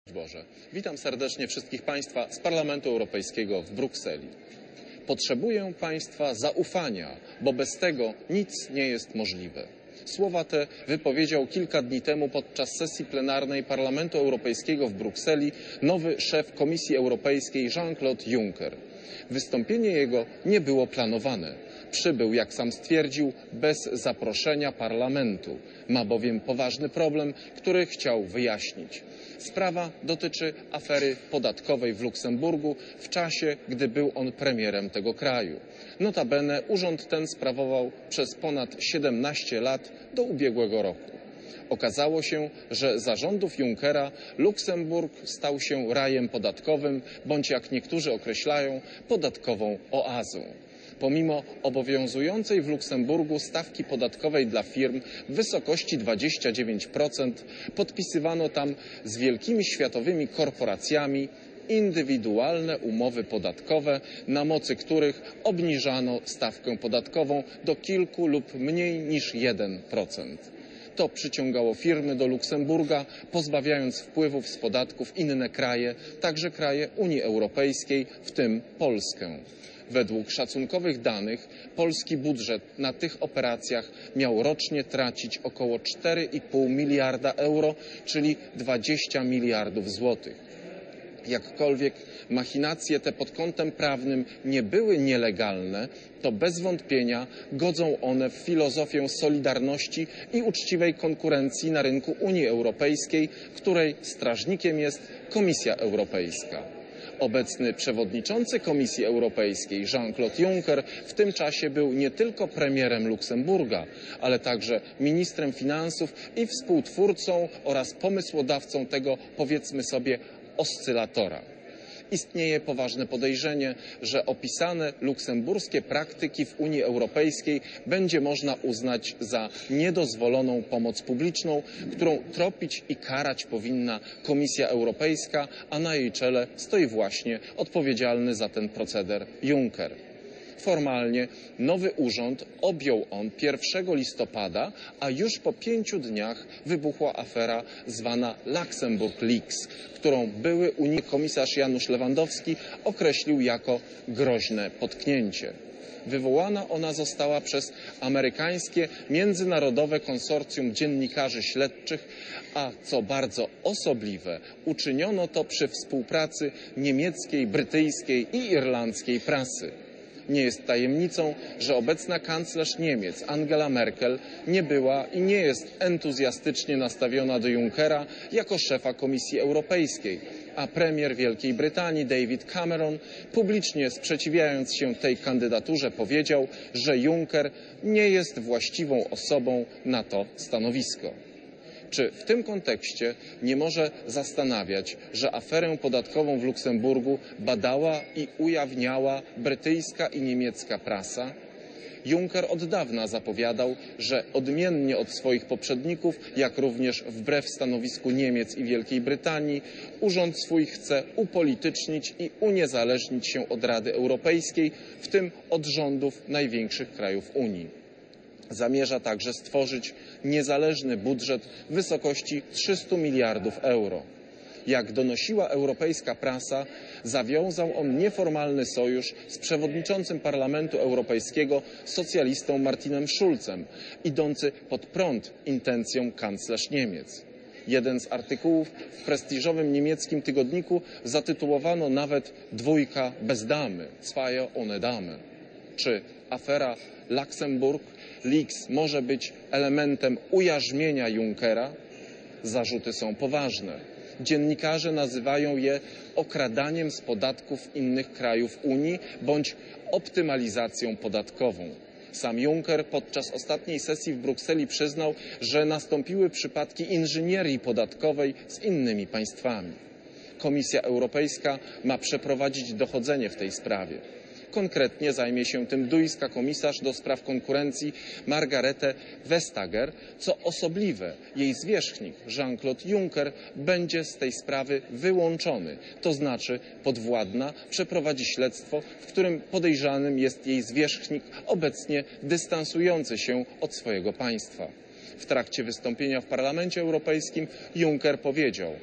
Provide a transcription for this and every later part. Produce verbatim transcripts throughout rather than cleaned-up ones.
Boże. Witam serdecznie wszystkich Państwa z Parlamentu Europejskiego w Brukseli. Potrzebuję Państwa zaufania, bo bez tego nic nie jest możliwe. Słowa te wypowiedział kilka dni temu podczas sesji plenarnej Parlamentu Europejskiego w Brukseli nowy szef Komisji Europejskiej Jean-Claude Juncker. Wystąpienie jego nie było planowane. Przybył, jak sam stwierdził, bez zaproszenia Parlamentu. Ma bowiem poważny problem, który chciał wyjaśnić. Sprawa dotyczy afery podatkowej w Luksemburgu w czasie, gdy był on premierem tego kraju. Notabene urząd ten sprawował przez ponad siedemnaście lat do ubiegłego roku. Okazało się, że za rządów Junckera Luksemburg stał się rajem podatkowym, bądź jak niektórzy określają, podatkową oazą. Pomimo obowiązującej w Luksemburgu stawki podatkowej dla firm w wysokości dwadzieścia dziewięć procent podpisywano tam z wielkimi światowymi korporacjami indywidualne umowy podatkowe, na mocy których obniżano stawkę podatkową do kilku lub mniej niż jeden procent. To przyciągało firmy do Luksemburga, pozbawiając wpływów z podatków inne kraje, także kraje Unii Europejskiej, w tym Polskę. Według szacunkowych danych polski budżet na tych operacjach miał rocznie tracić około cztery i pół miliarda euro, czyli dwadzieścia miliardów złotych. Jakkolwiek machinacje te pod kątem prawnym nie były nielegalne, to bez wątpienia godzą one w filozofię solidarności i uczciwej konkurencji na rynku Unii Europejskiej, której strażnikiem jest Komisja Europejska. Obecny przewodniczący Komisji Europejskiej Jean-Claude Juncker w tym czasie był nie tylko premierem Luksemburga, ale także ministrem finansów i współtwórcą oraz pomysłodawcą tego, powiedzmy sobie, oscylatora. Istnieje poważne podejrzenie, że opisane luksemburskie praktyki w Unii Europejskiej będzie można uznać za niedozwoloną pomoc publiczną, którą tropić i karać powinna Komisja Europejska, a na jej czele stoi właśnie odpowiedzialny za ten proceder Juncker. Formalnie nowy urząd objął on pierwszego listopada, a już po pięciu dniach wybuchła afera zwana Luxembourg Leaks, którą były unijny komisarz Janusz Lewandowski określił jako groźne potknięcie. Wywołana ona została przez amerykańskie międzynarodowe konsorcjum dziennikarzy śledczych, a co bardzo osobliwe, uczyniono to przy współpracy niemieckiej, brytyjskiej i irlandzkiej prasy. Nie jest tajemnicą, że obecna kanclerz Niemiec Angela Merkel nie była i nie jest entuzjastycznie nastawiona do Junckera jako szefa Komisji Europejskiej, a premier Wielkiej Brytanii David Cameron, publicznie sprzeciwiając się tej kandydaturze, powiedział, że Juncker nie jest właściwą osobą na to stanowisko. Czy w tym kontekście nie może zastanawiać, że aferę podatkową w Luksemburgu badała i ujawniała brytyjska i niemiecka prasa? Juncker od dawna zapowiadał, że odmiennie od swoich poprzedników, jak również wbrew stanowisku Niemiec i Wielkiej Brytanii, urząd swój chce upolitycznić i uniezależnić się od Rady Europejskiej, w tym od rządów największych krajów Unii. Zamierza także stworzyć niezależny budżet w wysokości trzystu miliardów euro. Jak donosiła europejska prasa, zawiązał on nieformalny sojusz z przewodniczącym Parlamentu Europejskiego socjalistą Martinem Schulzem, idący pod prąd intencjom kanclerz Niemiec. Jeden z artykułów w prestiżowym niemieckim tygodniku zatytułowano nawet Dwójka bez damy, Zwei ohne Dame. Czy afera Luxembourg Leaks może być elementem ujarzmienia Junckera? Zarzuty są poważne. Dziennikarze nazywają je okradaniem z podatków innych krajów Unii bądź optymalizacją podatkową. Sam Juncker podczas ostatniej sesji w Brukseli przyznał, że nastąpiły przypadki inżynierii podatkowej z innymi państwami. Komisja Europejska ma przeprowadzić dochodzenie w tej sprawie. Konkretnie zajmie się tym duńska komisarz do spraw konkurencji Margrethe Vestager. Co osobliwe, jej zwierzchnik Jean-Claude Juncker będzie z tej sprawy wyłączony, to znaczy podwładna przeprowadzi śledztwo, w którym podejrzanym jest jej zwierzchnik obecnie dystansujący się od swojego państwa. W trakcie wystąpienia w Parlamencie Europejskim Juncker powiedział: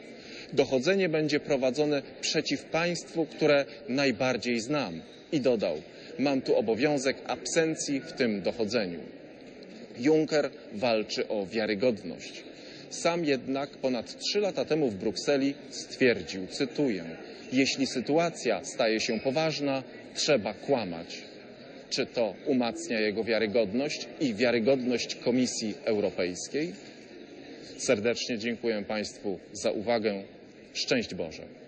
Dochodzenie będzie prowadzone przeciw państwu, które najbardziej znam. I dodał: mam tu obowiązek absencji w tym dochodzeniu. Juncker walczy o wiarygodność. Sam jednak ponad trzy lata temu w Brukseli stwierdził, cytuję: jeśli sytuacja staje się poważna, trzeba kłamać. Czy to umacnia jego wiarygodność i wiarygodność Komisji Europejskiej? Serdecznie dziękuję Państwu za uwagę. Szczęść Boże.